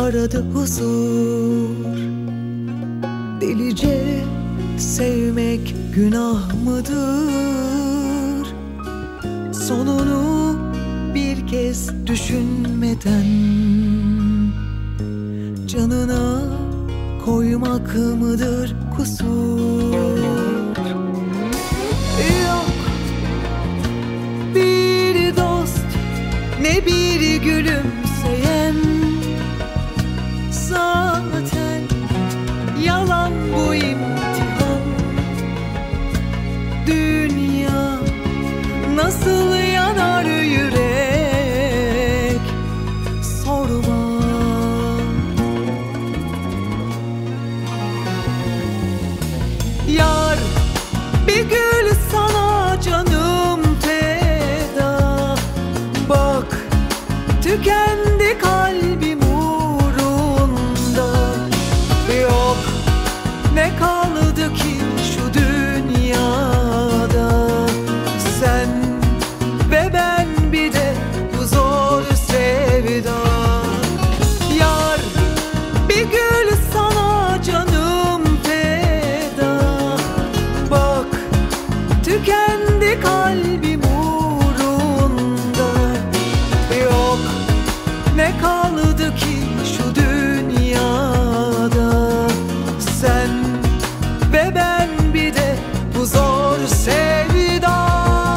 aradı huzur. Delice sevmek günah mıdır? Sonunu bir kez düşünmeden canına koymak mıdır kusur? Yok bir dost, ne bir gülümseyen. Zaten yalan bu imtihan. Dünya nasıl yanar yürek, sorma. Yar bir gül sana canım feda. Bak tükendi kalbim uğrunda. Yok ne kaldı ki şu dünyada? Sen ve ben, bir de bu zor sevda. Yar bir gül sana canım feda. Bak tükendi kalbim uğrunda. Yok ne kaldı ki şu dünyada? Sen ve ben, bir de bu zor sevda.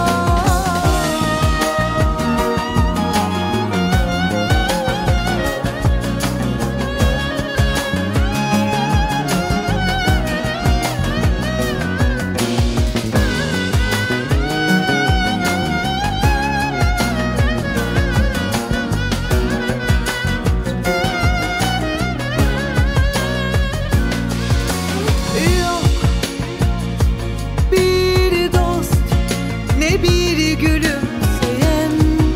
Bir gülümseyen.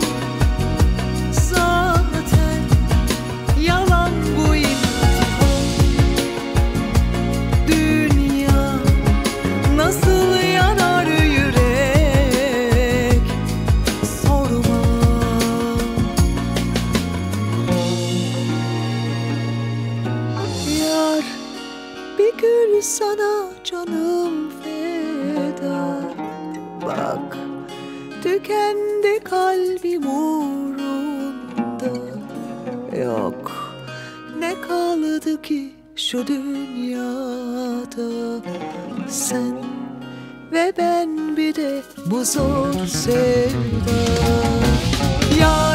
Zaten yalan bu imtihan. Dünya nasıl yanar yürek, sorma. Yar bir gül sana canım feda. Bak tükendi kalbim uğrunda. Yok ne kaldı ki şu dünyada? Sen ve ben, bir de bu zor sevda. Yar